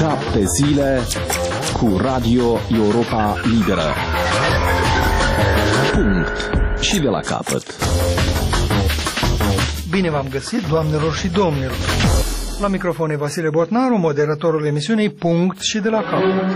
7 zile cu Radio Europa Liberă. Punct. Și de la capăt. Bine v-am găsit, doamnelor și domnilor. La microfon e Vasile Botnaru, moderatorul emisiunii Punct și de la capăt.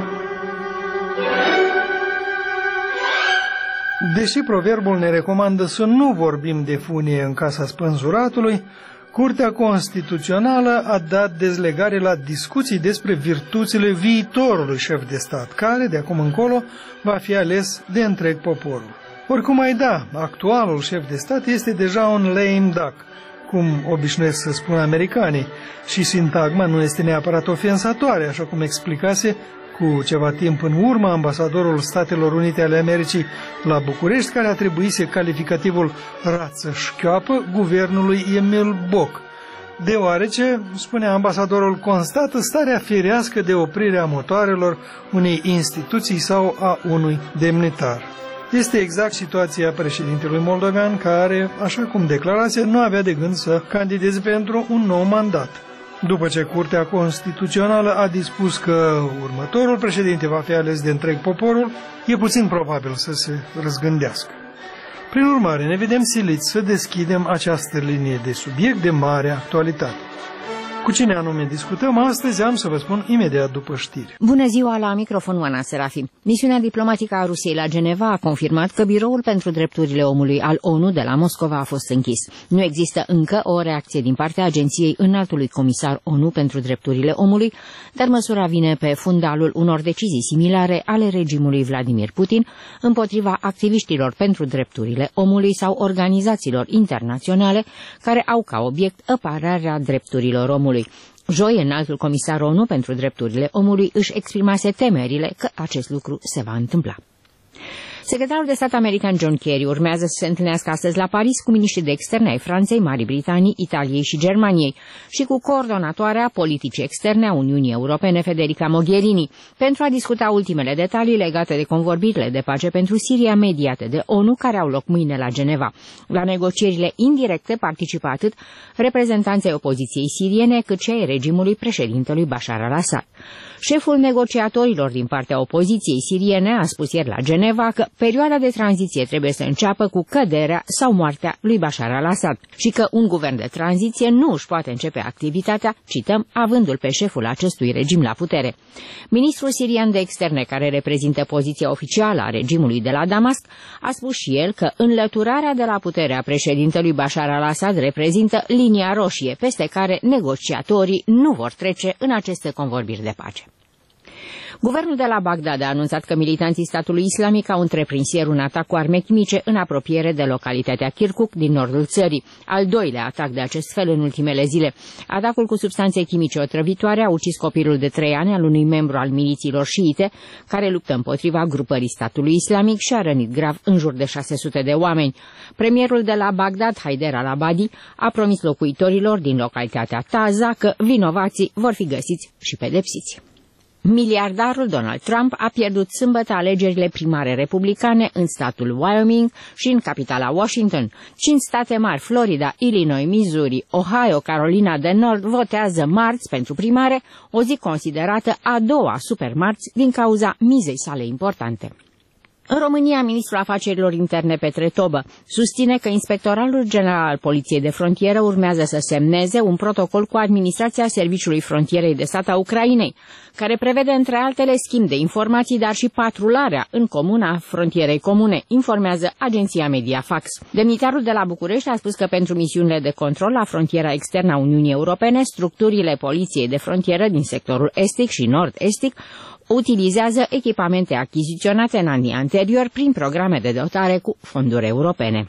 Deși proverbul ne recomandă să nu vorbim de funie în casa spânzuratului, Curtea Constituțională a dat dezlegare la discuții despre virtuțile viitorului șef de stat, care, de acum încolo, va fi ales de întreg poporul. Oricum ai da, actualul șef de stat este deja un lame duck, cum obișnuiesc să spun americanii, și sintagma nu este neapărat ofensatoare, așa cum explicase cu ceva timp în urmă ambasadorul Statelor Unite ale Americii la București, care atribuise calificativul rață șchioapă guvernului Emil Boc, deoarece, spunea ambasadorul, constată starea firească de oprire a motoarelor unei instituții sau a unui demnitar. Este exact situația președintelui moldovean, care, așa cum declarase, nu avea de gând să candideze pentru un nou mandat. După ce Curtea Constituțională a dispus că următorul președinte va fi ales de întreg poporul, e puțin probabil să se răzgândească. Prin urmare, ne vedem siliți să deschidem această linie de subiect de mare actualitate. Cu cine anume discutăm astăzi, am să vă spun imediat după știri. Bună ziua, la microfon Oana Serafim. Misiunea diplomatică a Rusiei la Geneva a confirmat că Biroul pentru Drepturile Omului al ONU de la Moscova a fost închis. Nu există încă o reacție din partea Agenției Înaltului Comisar ONU pentru Drepturile Omului, dar măsura vine pe fundalul unor decizii similare ale regimului Vladimir Putin împotriva activiștilor pentru drepturile omului sau organizațiilor internaționale care au ca obiect apărarea drepturilor omului. Joi, înaltul comisar ONU pentru drepturile omului își exprimase temerile că acest lucru se va întâmpla. Secretarul de stat american John Kerry urmează să se întâlnească astăzi la Paris cu miniștrii de externe ai Franței, Marii Britanii, Italiei și Germaniei și cu coordonatoarea politicii externe a Uniunii Europene, Federica Mogherini, pentru a discuta ultimele detalii legate de convorbirile de pace pentru Siria mediate de ONU, care au loc mâine la Geneva. La negocierile indirecte participă atât reprezentanții opoziției siriene, cât și ai regimului președintelui Bashar al-Assad. Șeful negociatorilor din partea opoziției siriene a spus ieri la Geneva că perioada de tranziție trebuie să înceapă cu căderea sau moartea lui Bashar al-Assad și că un guvern de tranziție nu își poate începe activitatea, cităm, avându-l pe șeful acestui regim la putere. Ministrul sirian de externe, care reprezintă poziția oficială a regimului de la Damasc, a spus și el că înlăturarea de la putere a președintelui Bashar al-Assad reprezintă linia roșie peste care negociatorii nu vor trece în aceste convorbiri de pace. Guvernul de la Bagdad a anunțat că militanții statului islamic au întreprins ieri un atac cu arme chimice în apropiere de localitatea Kirkuk din nordul țării, al doilea atac de acest fel în ultimele zile. Atacul cu substanțe chimice otrăvitoare a ucis copilul de 3 ani al unui membru al milițiilor șiite care luptă împotriva grupării statului islamic și a rănit grav în jur de 600 de oameni. Premierul de la Bagdad, Haider al-Abadi, a promis locuitorilor din localitatea Taza că vinovații vor fi găsiți și pedepsiți. Miliardarul Donald Trump a pierdut sâmbătă alegerile primare republicane în statul Wyoming și în capitala Washington. 5 state mari, Florida, Illinois, Missouri, Ohio, Carolina de Nord, votează marți pentru primare, o zi considerată a doua supermarți din cauza mizei sale importante. În România, ministrul afacerilor interne Petre Tobă susține că Inspectoratul General al Poliției de Frontieră urmează să semneze un protocol cu Administrația Serviciului Frontierei de Stat a Ucrainei, care prevede între altele schimb de informații, dar și patrularea în comun a frontierei comune, informează agenția Mediafax. Demnitarul de la București a spus că pentru misiunile de control la frontiera externă a Uniunii Europene, structurile Poliției de Frontieră din sectorul estic și nord-estic utilizează echipamente achiziționate în anii anteriori prin programe de dotare cu fonduri europene.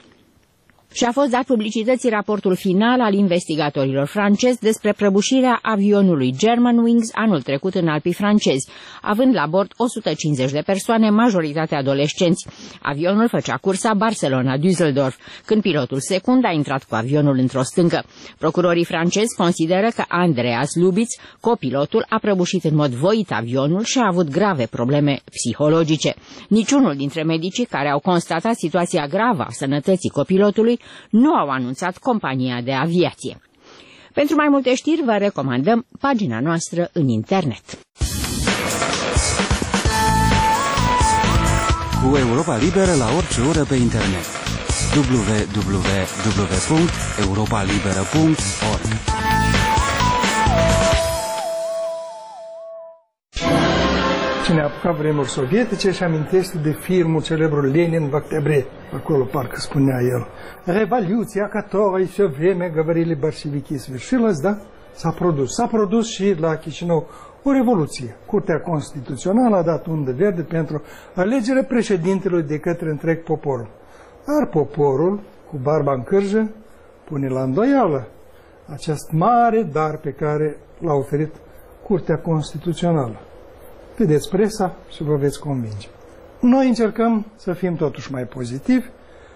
Și a fost dat publicității raportul final al investigatorilor francezi despre prăbușirea avionului Germanwings anul trecut în Alpii francezi, având la bord 150 de persoane, majoritatea adolescenți. Avionul făcea cursa Barcelona-Düsseldorf, când pilotul secund a intrat cu avionul într-o stâncă. Procurorii francezi consideră că Andreas Lubitz, copilotul, a prăbușit în mod voit avionul și a avut grave probleme psihologice. Niciunul dintre medicii care au constatat situația gravă a sănătății copilotului nu au anunțat compania de aviație. Pentru mai multe știri vă recomandăm pagina noastră în internet. cu Europa Liberă la orice oră pe internet. www.europalibera.org. Cine a apucat vremuri sovietice și amintește de filmul celebrul Lenin в октябре. Acolo parcă spunea el: Revoluția, которой все время говорили большевики, sfârșilась, da? S-a produs și la Chișinău o revoluție. Curtea Constituțională a dat undă verde pentru alegerea președintelui de către întreg poporul. Dar poporul, cu barba în cârjă, pune la îndoială acest mare dar pe care l-a oferit Curtea Constituțională. Vedeți presa și vă veți convinge. Noi încercăm să fim totuși mai pozitivi,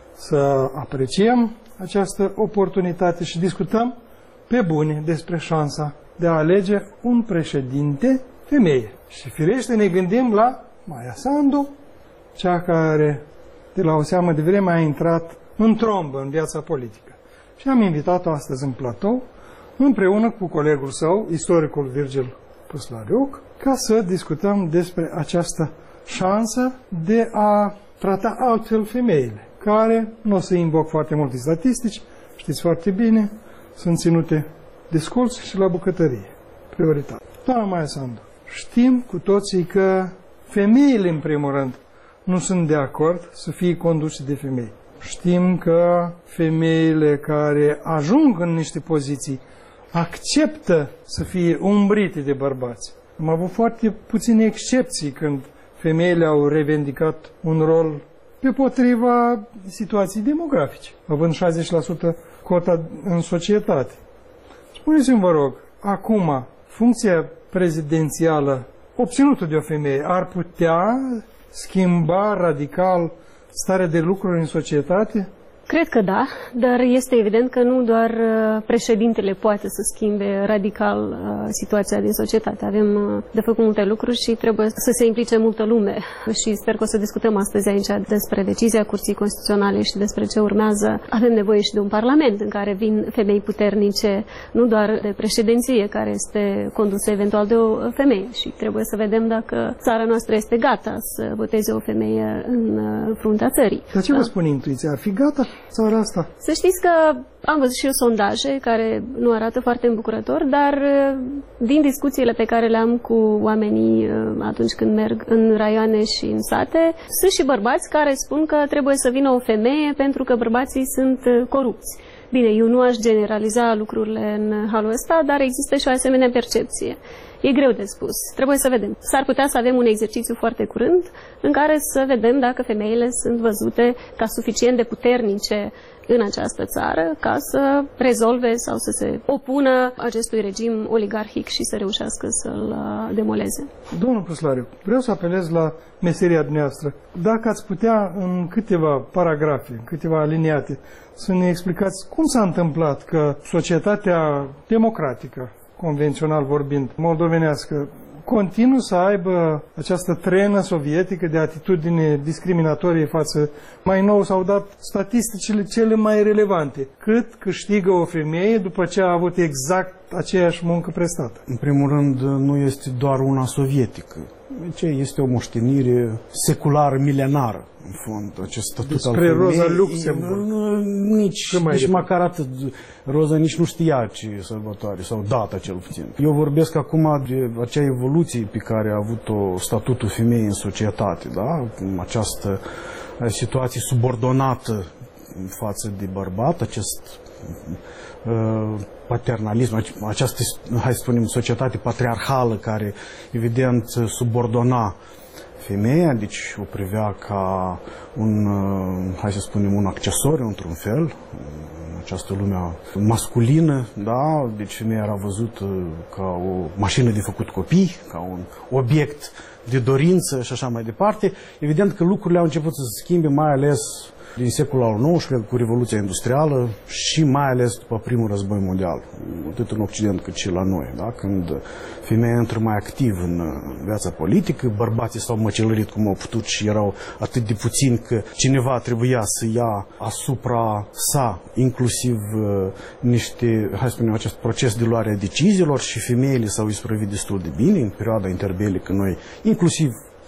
să apreciem această oportunitate și discutăm pe bune despre șansa de a alege un președinte femeie. Și firește ne gândim la Maia Sandu, cea care de la o seamă de vreme a intrat în trombă în viața politică. Și am invitat-o astăzi în platou, împreună cu colegul său, istoricul Virgil Păslariuc, ca să discutăm despre această șansă de a trata altfel femeile, care, nu o să invoc foarte multe statistici, știți foarte bine, sunt ținute de sculți și la bucătărie. Prioritate. Doamna Maia Sandu, știm cu toții că femeile, în primul rând, nu sunt de acord să fie conduse de femei. Știm că femeile care ajung în niște poziții acceptă să fie umbrite de bărbați. Am avut foarte puține excepții când femeile au revendicat un rol pe potriva situației demografice, având 60% cota în societate. Spuneți-mi, vă rog, acum, funcția prezidențială obținută de o femeie ar putea schimba radical starea de lucruri în societate? Cred că da, dar este evident că nu doar președintele poate să schimbe radical situația din societate. Avem de făcut multe lucruri și trebuie să se implice multă lume. Și sper că o să discutăm astăzi aici despre decizia Curții Constituționale și despre ce urmează. Avem nevoie și de un parlament în care vin femei puternice, nu doar de președinție, care este condusă eventual de o femeie. Și trebuie să vedem dacă țara noastră este gata să voteze o femeie în fruntea țării. Dar ce vă spune intuiția? Ar fi gata țara asta? Să știți că am văzut și eu sondaje care nu arată foarte îmbucurător, dar din discuțiile pe care le-am cu oamenii atunci când merg în raioane și în sate, sunt și bărbați care spun că trebuie să vină o femeie pentru că bărbații sunt corupți. Bine, eu nu aș generaliza lucrurile în halul ăsta, dar există și o asemenea percepție. E greu de spus. Trebuie să vedem. S-ar putea să avem un exercițiu foarte curând în care să vedem dacă femeile sunt văzute ca suficient de puternice în această țară ca să rezolve sau să se opună acestui regim oligarhic și să reușească să-l demoleze. Domnul Păslariu, vreau să apelez la meseria dumneavoastră. Dacă ați putea în câteva paragrafe, în câteva aliniate, să ne explicați cum s-a întâmplat că societatea democratică, convențional vorbind, moldovenească, continuă să aibă această trenă sovietică de atitudine discriminatorie față. Mai nou s-au dat statisticile cele mai relevante. Cât câștigă o femeie după ce a avut exact aceeași muncă prestată? În primul rând, nu este doar una sovietică. Este o moștenire seculară, milenară, în fond, acest statut al femeii. Despre Rosa Luxemburg. Nici măcar atât. Rosa nici nu știa ce e sărbătoare, sau data cel puțin. Eu vorbesc acum de acea evoluție pe care a avut-o statutul femeii în societate, da? Această situație subordonată față de bărbat, acest paternalism, această, hai să spunem, societate patriarhală care, evident, subordona femeia, deci o privea ca un, hai să spunem, un accesoriu, într-un fel, în această lume masculină, da? Deci femeia era văzută ca o mașină de făcut copii, ca un obiect de dorință și așa mai departe. Evident că lucrurile au început să se schimbe, mai ales din secolul al XIX, cu Revoluția Industrială și mai ales după Primul Război Mondial, atât în Occident cât și la noi, da? Când femeia intră mai activ în viața politică, bărbații s-au măcelărit cum au putut și erau atât de puțini că cineva trebuia să ia asupra sa inclusiv niște, hai să spunem, acest proces de luare a deciziilor și femeile s-au isprăvit destul de bine în perioada interbelică. Noi, inclusiv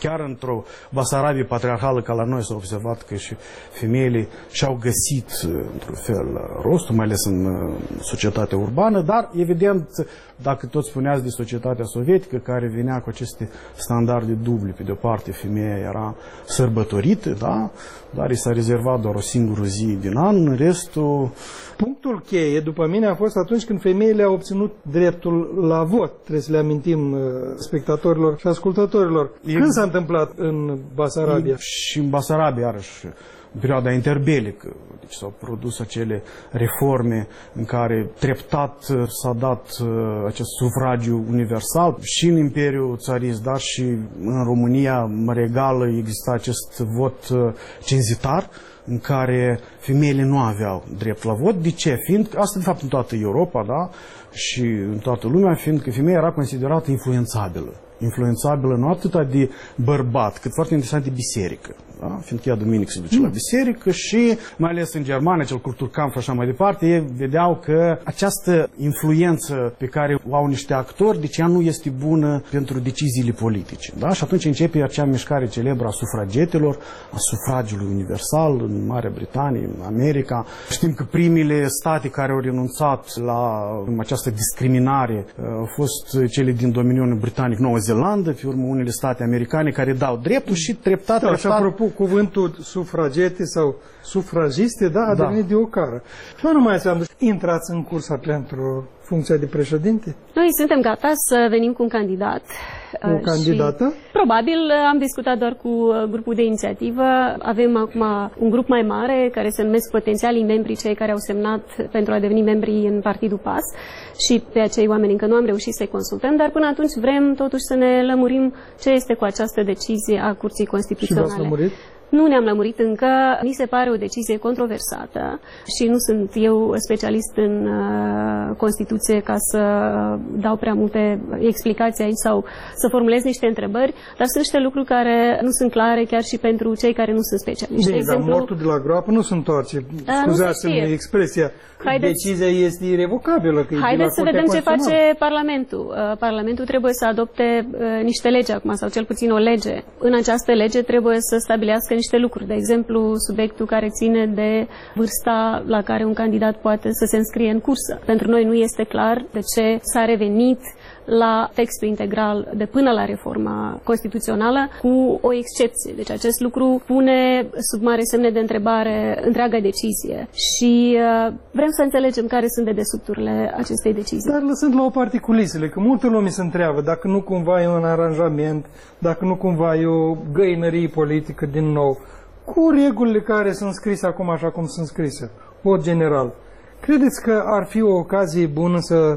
chiar într-o Basarabie patriarhală ca la noi s-a observat că și femeile și-au găsit, într-un fel, rostul, mai ales în societatea urbană, dar, evident, dacă tot spuneați de societatea sovietică, care venea cu aceste standarde duble, pe de-o parte femeia era sărbătorită, da? Dar i s-a rezervat doar o singură zi din an, restul... Punctul cheie, după mine, a fost atunci când femeile au obținut dreptul la vot. Trebuie să le amintim spectatorilor și ascultătorilor. Când s-a întâmplat în Basarabia? Și în Basarabia, iarăși, în perioada interbelică. Deci s-au produs acele reforme în care treptat s-a dat acest sufragiu universal și în Imperiul Țarist, dar și în România regală exista acest vot cenzitar, în care femeile nu aveau drept la vot. De ce? Fiindcă, asta de fapt în toată Europa, da? Și în toată lumea, fiindcă femeia era considerată influențabilă. Influențabilă nu atât de bărbat, cât foarte interesant de biserică. Da? Fiindcă ea duminică se duce la biserică și, mai ales în Germania, cel Kulturkampf și așa mai departe, ei vedeau că această influență pe care o au niște actori, deci ea nu este bună pentru deciziile politice. Da? Și atunci începe acea mișcare celebră a sufragetelor, a sufragiului universal în Marea Britanie, în America. Știm că primele state care au renunțat la această discriminare au fost cele din domeniul britanic, Noua Zeelandă, pe urmă unele state americane care dau dreptul și treptat. Da, și apropo, cuvântul sufragete sau sufragiste, da, a devenit de ocară. Și nu mai înseamnă, intrați în cursa pentru funcția de președinte? Noi suntem gata să venim cu un candidat. O candidată? Probabil am discutat doar cu grupul de inițiativă. Avem acum un grup mai mare care se numesc potențialii membri, cei care au semnat pentru a deveni membri în Partidul PAS, și pe acei oameni încă nu am reușit să-i consultăm, dar până atunci vrem totuși să ne lămurim ce este cu această decizie a Curții Constituționale. Și v-ați lămurit? Nu ne-am lămurit încă, mi se pare o decizie controversată și nu sunt eu specialist în Constituție ca să dau prea multe explicații aici sau să formulez niște întrebări, dar sunt niște lucruri care nu sunt clare chiar și pentru cei care nu sunt specialiști. Bine, dar mortul de la groapă nu sunt toarce. Scuzați-mi expresia. Decizia este irevocabilă. Haideți să vedem ce face Parlamentul. Parlamentul trebuie să adopte niște legi acum, sau cel puțin o lege. În această lege trebuie să stabilească niște lucruri. De exemplu, subiectul care ține de vârsta la care un candidat poate să se înscrie în cursă. Pentru noi nu este clar de ce s-a revenit la textul integral de până la reforma constituțională, cu o excepție. Deci acest lucru pune sub mare semne de întrebare întreaga decizie și vrem să înțelegem care sunt dedesubturile acestei decizii. Dar lăsând la o parte culisele, că multă lume se întreabă dacă nu cumva e un aranjament, dacă nu cumva e o găinărie politică din nou, cu regulile care sunt scrise acum așa cum sunt scrise, vot general. Credeți că ar fi o ocazie bună să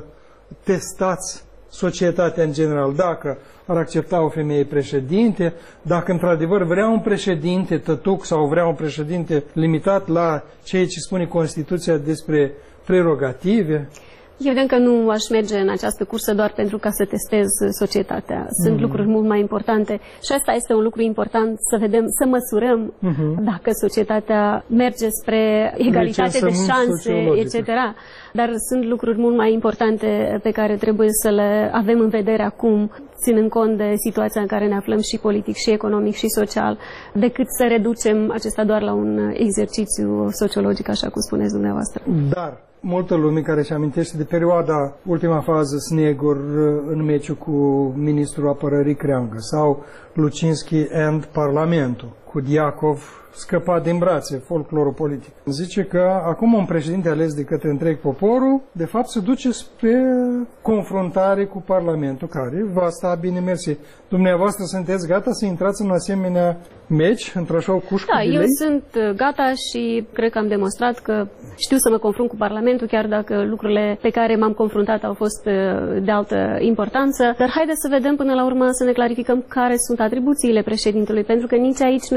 testați societatea în general, dacă ar accepta o femeie președinte, dacă într-adevăr vrea un președinte tătuc sau vrea un președinte limitat la ceea ce spune Constituția despre prerogative? Eu cred că nu aș merge în această cursă doar pentru ca să testez societatea. Sunt lucruri mult mai importante și asta este un lucru important, să vedem, să măsurăm dacă societatea merge spre egalitate de șanse, etc. Dar sunt lucruri mult mai importante pe care trebuie să le avem în vedere acum, ținând cont de situația în care ne aflăm și politic, și economic, și social, decât să reducem acesta doar la un exercițiu sociologic, așa cum spuneți dumneavoastră. Dar multă lume care își amintește de perioada, ultima fază, Snegur în meciul cu ministrul apărării Creangă sau Lucinski and Parlamentul cu Diacov scăpat din brațe, folclorul politic. Zice că acum un președinte ales de către întreg poporul, de fapt se duce spre confruntare cu Parlamentul, care va sta bine mersi. Dumneavoastră sunteți gata să intrați în asemenea meci, într-așa o cușcă de lei? Da, eu sunt gata și cred că am demonstrat că știu să mă confrunt cu Parlamentul, chiar dacă lucrurile pe care m-am confruntat au fost de altă importanță. Dar haideți să vedem până la urmă, să ne clarificăm care sunt atribuțiile președintelui, pentru că nici aici nu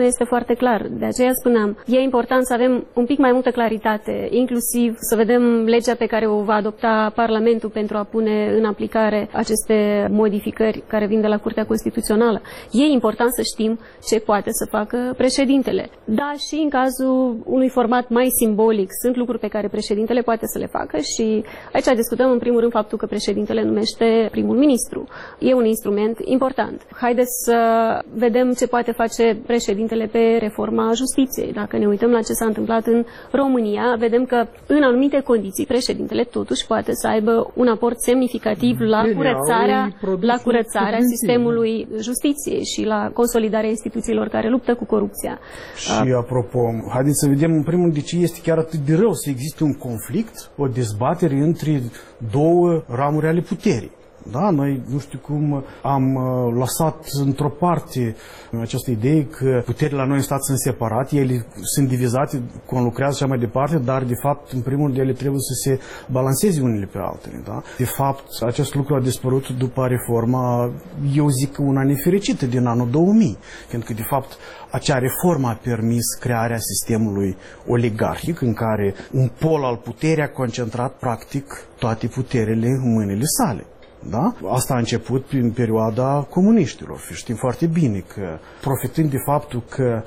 este foarte clar. De aceea spuneam, e important să avem un pic mai multă claritate, inclusiv să vedem legea pe care o va adopta Parlamentul pentru a pune în aplicare aceste modificări care vin de la Curtea Constituțională. E important să știm ce poate să facă președintele. Da, și în cazul unui format mai simbolic, sunt lucruri pe care președintele poate să le facă și aici discutăm în primul rând faptul că președintele numește primul ministru. E un instrument important. Haideți să vedem ce poate face președintele pe reforma justiției. Dacă ne uităm la ce s-a întâmplat în România, vedem că în anumite condiții președintele totuși poate să aibă un aport semnificativ la curățarea sistemului justiției și la consolidarea instituțiilor care luptă cu corupția. Și apropo, haideți să vedem în primul rând de ce este chiar atât de rău să existe un conflict, o dezbatere între două ramuri ale puterii. Da, noi nu știu cum am lăsat într-o parte această idee că puterile la noi în stat sunt separate, ele sunt divizate, conlucrează și așa mai departe, dar de fapt, în primul rând, ele trebuie să se balanceze unele pe altele. Da? De fapt, acest lucru a dispărut după reforma, eu zic, una nefericită din anul 2000, pentru că, de fapt, acea reformă a permis crearea sistemului oligarhic, în care un pol al puterii a concentrat, practic, toate puterile în mâinile sale. Da? Asta a început prin perioada comuniștilor. Știm foarte bine că, profitând de faptul că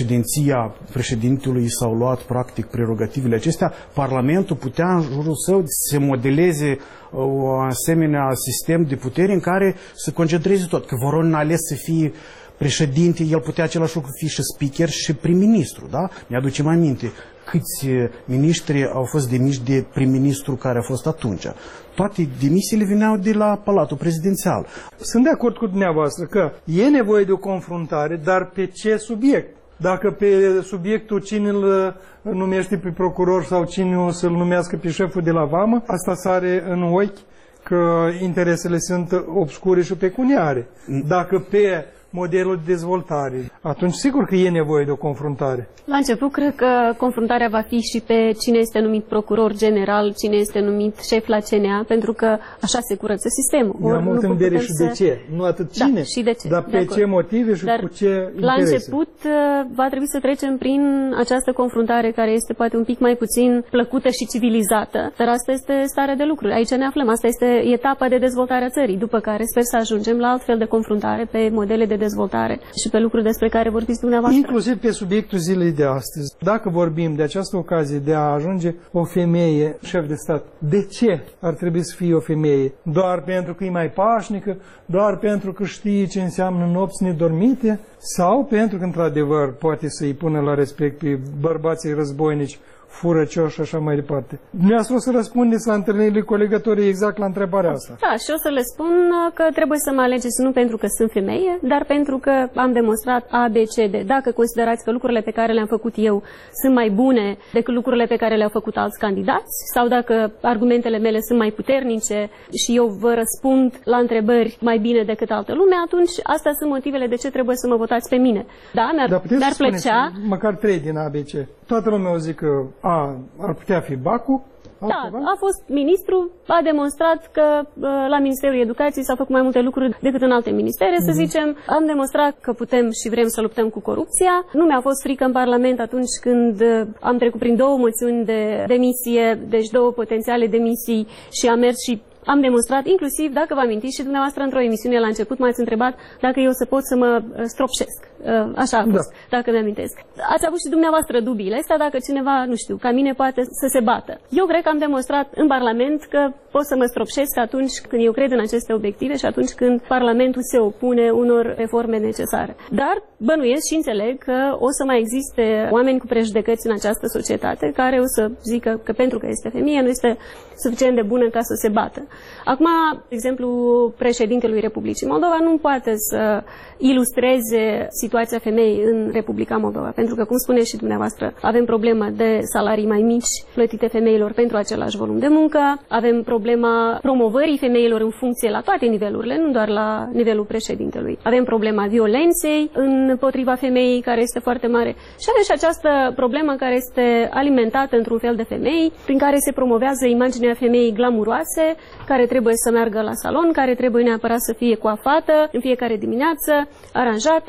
președintelui s-au luat practic prerogativele acestea, Parlamentul putea în jurul său să modeleze o asemenea sistem de putere în care să concentreze tot. Că Voronin a ales să fie președinte, el putea același lucru fi și speaker și prim-ministru. Da? Mi-aducem aminte câți miniștri au fost demiși de prim-ministru care a fost atunci. Toate demisiile veneau de la Palatul Prezidențial. Sunt de acord cu dumneavoastră că e nevoie de o confruntare, dar pe ce subiect? Dacă pe subiectul cine îl numește pe procuror sau cine o să-l numească pe șeful de la vamă, asta sare în ochi că interesele sunt obscure și pecuniare. Dacă pe modelul de dezvoltare, atunci sigur că e nevoie de o confruntare. La început, cred că confruntarea va fi și pe cine este numit procuror general, cine este numit șef la CNA, pentru că așa se curăță sistemul. Eu am mult în vedere și de ce. Nu atât cine, da, și de ce, dar pe ce motive și cu ce interese. La început va trebui să trecem prin această confruntare care este poate un pic mai puțin plăcută și civilizată, dar asta este starea de lucruri. Aici ne aflăm. Asta este etapa de dezvoltare a țării, după care sper să ajungem la alt fel de confruntare pe modele de dezvoltare și pe lucruri despre care vorbiți dumneavoastră. Inclusiv pe subiectul zilei de astăzi. Dacă vorbim de această ocazie de a ajunge o femeie șef de stat, de ce ar trebui să fie o femeie? Doar pentru că e mai pașnică? Doar pentru că știe ce înseamnă nopți nedormite? Sau pentru că, într-adevăr, poate să-i pună la respect pe bărbații războinici, furăcioși și așa mai departe? Dumneavoastră o să răspundeți la întâlnirile colegătorii exact la întrebarea asta. Da, și o să le spun că trebuie să mă alegeți nu pentru că sunt femeie, dar pentru că am demonstrat A, B, C, D. Dacă considerați că lucrurile pe care le-am făcut eu sunt mai bune decât lucrurile pe care le-au făcut alți candidați, sau dacă argumentele mele sunt mai puternice și eu vă răspund la întrebări mai bine decât altă lume, atunci astea sunt motivele de ce trebuie să mă votați pe mine. Da, mi-ar plăcea... Măcar 3 din A, B, C. Toată lumea o zic că A ar putea fi Bacu. Da, a fost ministru, a demonstrat că la Ministerul Educației s-au făcut mai multe lucruri decât în alte ministere, să zicem. Am demonstrat că putem și vrem să luptăm cu corupția. Nu mi-a fost frică în Parlament atunci când am trecut prin 2 moțiuni de demisie, deci 2 potențiale demisii și am mers și am demonstrat, inclusiv, dacă vă amintiți și dumneavoastră într-o emisiune la început m-ați întrebat dacă eu să pot să mă stropșesc. Așa a fost, dacă mi-amintesc. Ați avut și dumneavoastră dubiile astea, dacă cineva, nu știu, ca mine poate să se bată. Eu cred că am demonstrat în Parlament că pot să mă stropșesc atunci când eu cred în aceste obiective și atunci când Parlamentul se opune unor reforme necesare. Dar bănuiesc și înțeleg că o să mai existe oameni cu prejudecăți în această societate care o să zică că pentru că este femeie nu este suficient de bună ca să se bată. Acum, de exemplu, președintelui Republicii Moldova nu poate să ilustreze situația femeii în Republica Moldova, pentru că, cum spuneți și dumneavoastră, avem problemă de salarii mai mici plătite femeilor pentru același volum de muncă, avem problema promovării femeilor în funcție la toate nivelurile, nu doar la nivelul președintelui. Avem problema violenței împotriva femeii, care este foarte mare, și avem și această problemă care este alimentată într-un fel de femei, prin care se promovează imaginea femeii glamuroase, care trebuie să meargă la salon, care trebuie neapărat să fie coafată în fiecare dimineață, aranjată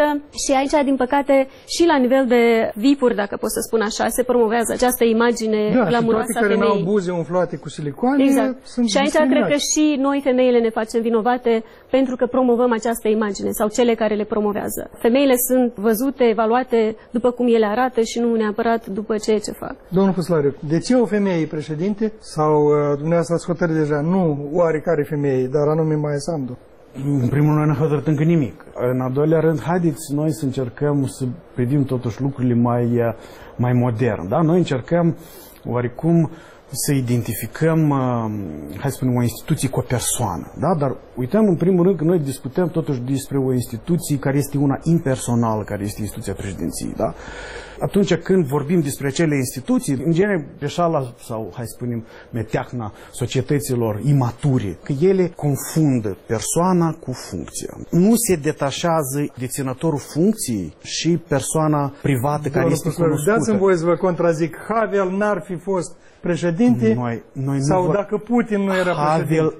Și aici, din păcate, și la nivel de VIP-uri, dacă pot să spun așa, se promovează această imagine glamuroasă a femeii. Care n-au buze umflate cu silicoane, exact. Sunt și aici cred că și noi, femeile, ne facem vinovate pentru că promovăm această imagine sau cele care le promovează. Femeile sunt văzute, evaluate după cum ele arată și nu neapărat după ceea ce fac. Domnul Făslariu, de ce o femeie președinte sau dumneavoastră ați hotărât deja, nu oarecare femeie, dar anume Maia Sandu? În primul rând, n-am hotărât încă nimic. În al doilea rând, haideți noi să încercăm să privim totuși lucrurile mai modern. Da? Noi încercăm oarecum să identificăm, hai să spunem, o instituție cu o persoană. Da? Dar uităm în primul rând că noi discutăm totuși despre o instituție care este una impersonală, care este instituția președinției. Da? Atunci când vorbim despre acele instituții, în genere greșeala sau, hai să spunem, meteahna societăților imature, că ele confundă persoana cu funcția. Nu se detașează deținătorul funcției și persoana privată care este cunoscută. Dați-mi voie să vă contrazic. Havel n-ar fi fost președinte sau dacă Putin nu era președinte?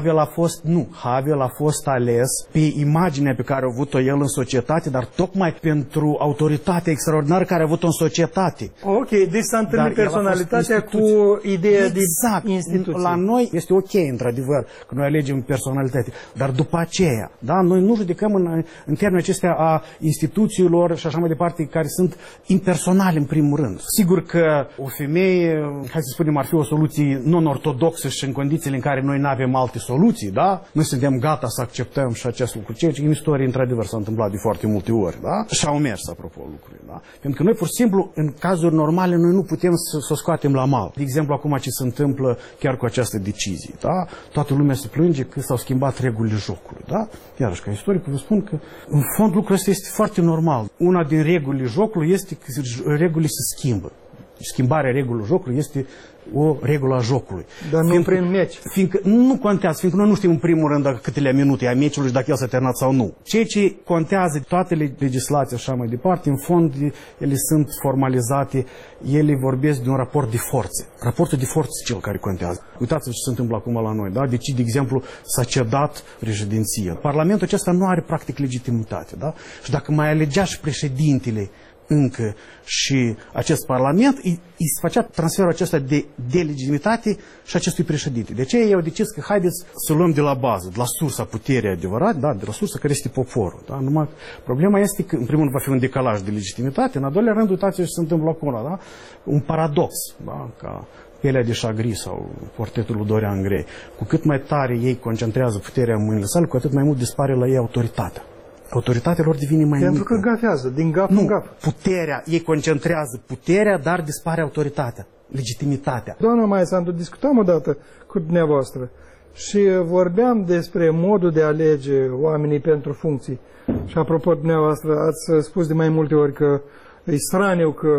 Havel a fost ales pe imaginea pe care a avut-o el în societate, dar tocmai pentru autoritatea extraordinară care a avut-o în societate. Ok, deci s-a întâlnit personalitatea cu ideea de instituție. La noi este ok, într-adevăr, că noi alegem personalitate, dar după aceea, da, noi nu judecăm în termenii acestea a instituțiilor și așa mai departe, care sunt impersonale în primul rând. Sigur că o femeie, hai să spunem, ar fi o soluție non-ortodoxă și în condițiile în care noi nu avem alte soluții, da? Noi suntem gata să acceptăm și acest lucru. Ceea ce în istorie, într-adevăr, s-a întâmplat de foarte multe ori, da? Și au mers, apropo, lucrurile, da? Pentru că noi, pur și simplu, în cazuri normale, noi nu putem să o scoatem la mal. De exemplu, acum ce se întâmplă chiar cu această decizie, da? Toată lumea se plânge că s-au schimbat regulile jocului, da? Iarăși, ca istoric, vă spun că, în fond, lucrul ăsta este foarte normal. Una din regulile jocului este că regulile se schimbă. Schimbarea regulilor jocului este o regulă a jocului. Dar nu prin meci. Fiindcă nu contează, fiindcă noi nu știm în primul rând dacă câtele minute a meciului și dacă el s-a terminat sau nu. Ceea ce contează, toate legislații așa mai departe, în fond, ele sunt formalizate, ele vorbesc de un raport de forțe. Raportul de forțe e cel care contează. Uitați-vă ce se întâmplă acum la noi, da? Deci, de exemplu, s-a cedat președinția. Parlamentul acesta nu are practic legitimitate, da? Și dacă mai alegea și președintele încă și acest parlament, îi se făcea transferul acesta de legitimitate și acestui președinte. De aceea eu au decis că haideți să luăm de la bază, de la sursa puterii adevărat, da, de la sursa care este poporul. Da? Numai problema este că, în primul rând, va fi un decalaj de legitimitate, în al doilea rând, uitați-vă ce se întâmplă acum, da? Un paradox, da? Ca Pielea de Chagrin sau portretul lui Dorian Gray. Cu cât mai tare ei concentrează puterea în mâinile sale, cu atât mai mult dispare la ei autoritatea. Autoritatea lor devine mai Pentru că gafează, din gaf în gaf. Puterea, ei concentrează puterea, dar dispare autoritatea, legitimitatea. Doamna Maia Sandu, discutam odată cu dumneavoastră și vorbeam despre modul de a alege oamenii pentru funcții. Și apropo, dumneavoastră ați spus de mai multe ori că e straniu că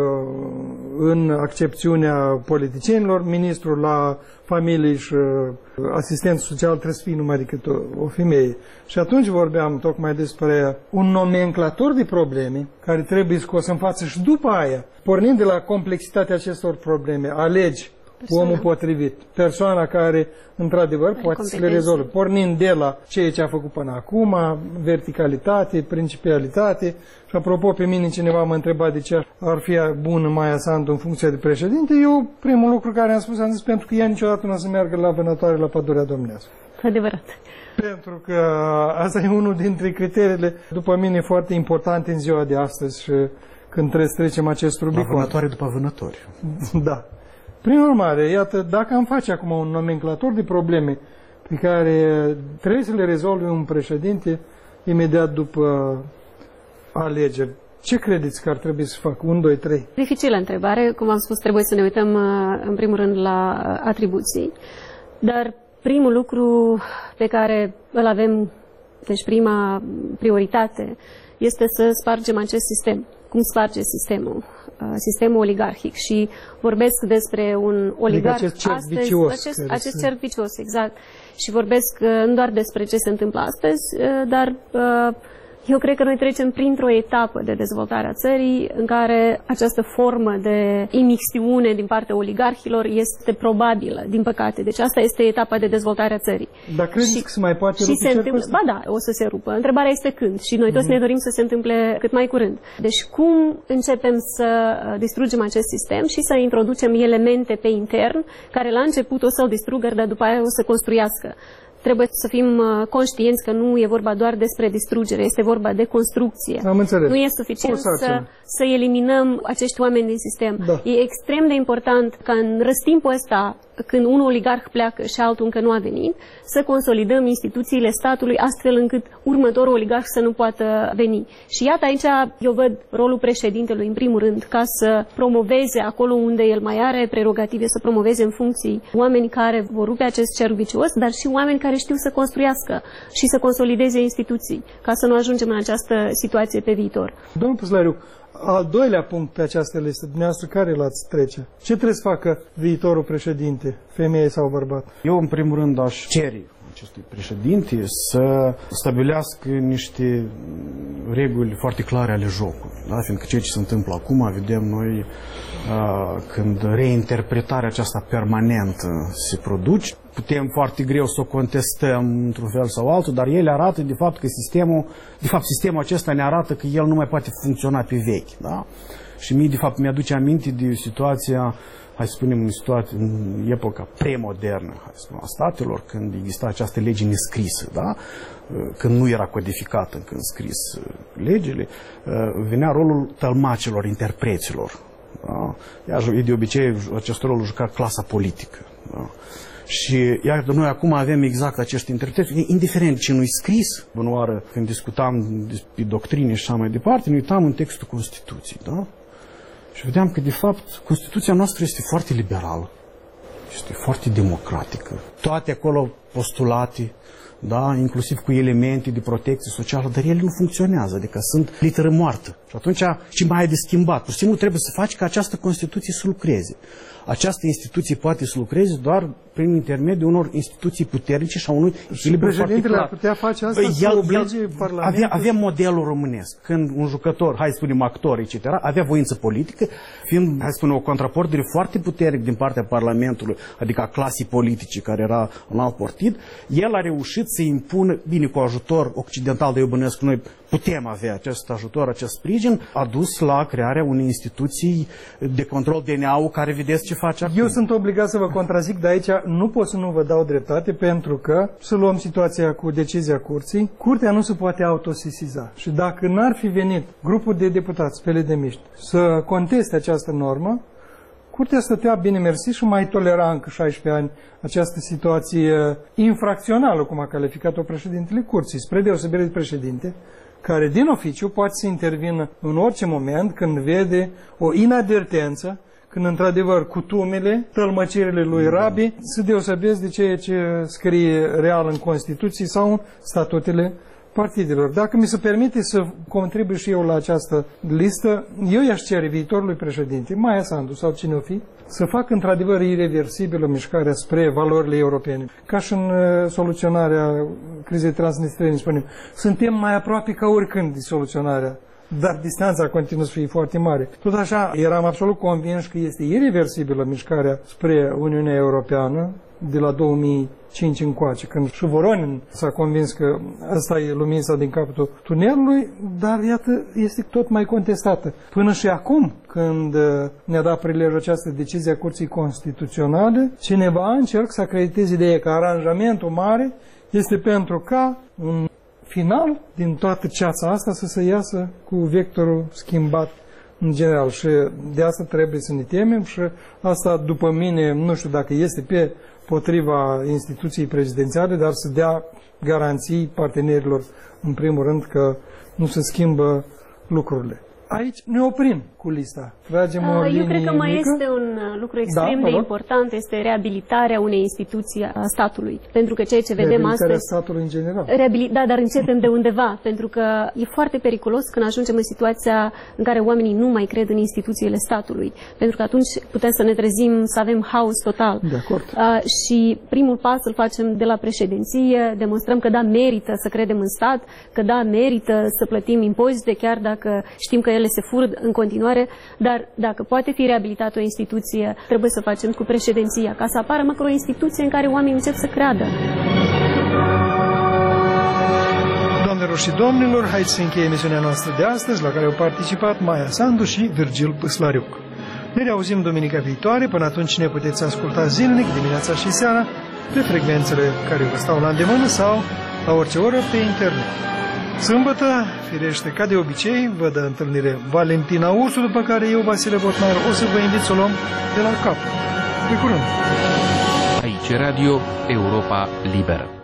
în accepțiunea politicienilor, ministrul la familie și asistent social trebuie să fie numai decât o femeie. Și atunci vorbeam tocmai despre un nomenclator de probleme care trebuie scos în față și după aia, pornind de la complexitatea acestor probleme, alegi omul potrivit, persoana care, într-adevăr, poate să le rezolve. Pornind de la ceea ce a făcut până acum, verticalitate, principialitate. Și apropo, pe mine cineva m-a întrebat de ce ar fi bună Maia Sandu în funcție de președinte. Eu, primul lucru care am zis pentru că ea niciodată nu o să meargă la vânătoare la pădurea domnească. Adevărat. Pentru că asta e unul dintre criteriile, după mine, foarte importante în ziua de astăzi și când trebuie să trecem acest Rubicon. La vânătoare după vânători. Da. Prin urmare, iată, dacă am face acum un nomenclator de probleme pe care trebuie să le rezolve un președinte imediat după alegeri, ce credeți că ar trebui să facă? 1, 2, 3? Dificilă întrebare. Cum am spus, trebuie să ne uităm în primul rând la atribuții. Dar primul lucru pe care îl avem, deci prima prioritate, este să spargem acest sistem. Cum sparge sistemul? Sistemul oligarhic și vorbesc despre un oligarh acest cerc vicios. Acest cerc vicios, exact. Și vorbesc nu doar despre ce se întâmplă astăzi, dar Eu cred că noi trecem printr-o etapă de dezvoltare a țării în care această formă de imixtiune din partea oligarhilor este probabilă, din păcate. Deci asta este etapa de dezvoltare a țării. Dar credeți că se mai poate rupe cercul ăsta? Ba da, o să se rupă. Întrebarea este când și noi toți ne dorim să se întâmple cât mai curând. Deci cum începem să distrugem acest sistem și să introducem elemente pe intern care la început o să-l distrugă, dar după aia o să construiască. Trebuie să fim conștienți că nu e vorba doar despre distrugere, este vorba de construcție. Am înțeles. Nu e suficient să eliminăm acești oameni din sistem. Da. E extrem de important ca în răstimpul ăsta, când un oligarh pleacă și altul încă nu a venit, să consolidăm instituțiile statului astfel încât următorul oligarh să nu poată veni. Și iată aici eu văd rolul președintelui în primul rând ca să promoveze acolo unde el mai are prerogative, să promoveze în funcții oameni care vor rupe acest cerc vicios, dar și oameni care știu să construiască și să consolideze instituții, ca să nu ajungem în această situație pe viitor. Domnul Păslariu, al doilea punct pe această listă, dumneavoastră care l-ați trece? Ce trebuie să facă viitorul președinte, femeie sau bărbat? Eu, în primul rând, aș cere acestui președinte să stabilească niște reguli foarte clare ale jocului. Da? Fiindcă ceea ce se întâmplă acum, vedem noi, când reinterpretarea aceasta permanentă se produce, putem foarte greu să o contestăm într-un fel sau altul, dar ele arată de fapt că sistemul acesta ne arată că el nu mai poate funcționa pe vechi. Da? Și mie, de fapt, mi-aduce aminte de situația, hai să spunem, în epoca premodernă, a statelor, când exista această lege nescrisă, da? Când nu era codificată, când scris legile, venea rolul tălmacilor, interpreților. Da? Iar de obicei acest rol juca clasa politică. Da? Și iată, noi acum avem exact acești interpreți, indiferent ce nu-i scris. Bună oară, când discutam despre doctrine și așa mai departe, ne uitam în textul Constituției, da? Și vedeam că, de fapt, Constituția noastră este foarte liberală, este foarte democratică. Toate acolo postulate, da, inclusiv cu elemente de protecție socială, dar ele nu funcționează, adică sunt literă moartă. Și atunci, ce mai ai de schimbat? Pur și simplu trebuie să faci ca această Constituție să lucreze. Această instituție poate să lucreze doar prin intermediul unor instituții puternice și a unui echilibru foarte clar. Președintele ar putea face asta să oblige Parlamentul? Avem modelul românesc. Când un jucător, hai să spunem actor, etc., avea voință politică, fiind, hai să spunem, o contrapordere foarte puternică din partea Parlamentului, adică a clasei politice care era un alt partid, el a reușit să impună, bine, cu ajutor occidental, de eu bănuiesc că noi putem avea acest ajutor, acest sprijin, a dus la crearea unei instituții de control DNA-ul care vedeți ce face acum. Eu sunt obligat să vă contrazic, dar aici nu pot să nu vă dau dreptate, pentru că, să luăm situația cu decizia curții, curtea nu se poate autosesiza. Și dacă n-ar fi venit grupul de deputați, pele de miști, să conteste această normă, curtea stătea bine mersi și mai tolera încă 16 ani această situație infracțională, cum a calificat-o președintele curții, spre deosebire de președinte, care din oficiu poate să intervină în orice moment când vede o inadvertență, când într-adevăr cutumele, tălmăcirile lui Rabi se deosebesc de ceea ce scrie real în Constituție sau în statutele partidelor. Dacă mi se permite să contribui și eu la această listă, eu i-aș cere viitorului președinte, Maia Sandu sau cine o fi, să facă într-adevăr irreversibilă mișcarea spre valorile europene. Ca și în soluționarea crizei transnistrene, spunem, suntem mai aproape ca oricând de soluționarea, dar distanța continuă să fie foarte mare. Tot așa, eram absolut convins că este irreversibilă mișcarea spre Uniunea Europeană de la 2005 încoace, când și Voronin s-a convins că asta e lumința din capătul tunelului, dar iată, este tot mai contestată. Până și acum, când ne-a dat prilejul această decizie a Curții Constituționale, cineva încerc să acrediteze ideea că aranjamentul mare este pentru ca un final din toată ceața asta să se iasă cu vectorul schimbat în general. Și de asta trebuie să ne temem și asta, după mine, nu știu dacă este pe potriva instituției prezidențiale, dar să dea garanții partenerilor, în primul rând, că nu se schimbă lucrurile. aici ne oprim cu lista. Tragem o linie Eu cred că mai mică. este un lucru extrem de important, este reabilitarea unei instituții a statului. Pentru că ceea ce vedem astăzi... statului în general. Da, dar începem de undeva, pentru că e foarte periculos când ajungem în situația în care oamenii nu mai cred în instituțiile statului. Pentru că atunci putem să ne trezim, să avem haos total. De acord. Și primul pas îl facem de la președinție, demonstrăm că da, merită să credem în stat, că da, merită să plătim impozite, chiar dacă știm că ele se fură în continuare, dar dacă poate fi reabilitată o instituție, trebuie să facem cu președinția, ca să apară măcar o instituție în care oamenii încep să creadă. Doamnelor și domnilor, haideți să încheie emisiunea noastră de astăzi, la care au participat Maia Sandu și Virgil Păslariuc. Ne reauzim duminica viitoare, până atunci ne puteți asculta zilnic, dimineața și seara, pe frecvențele care vă stau la îndemână sau la orice oră pe internet. Sâmbătă, firește, ca de obicei, vă dă întâlnire Valentina Ursu, după care eu, Vasile Botnar, o să vă invit să o luăm de la cap. Pe curând! Aici Radio Europa Liberă.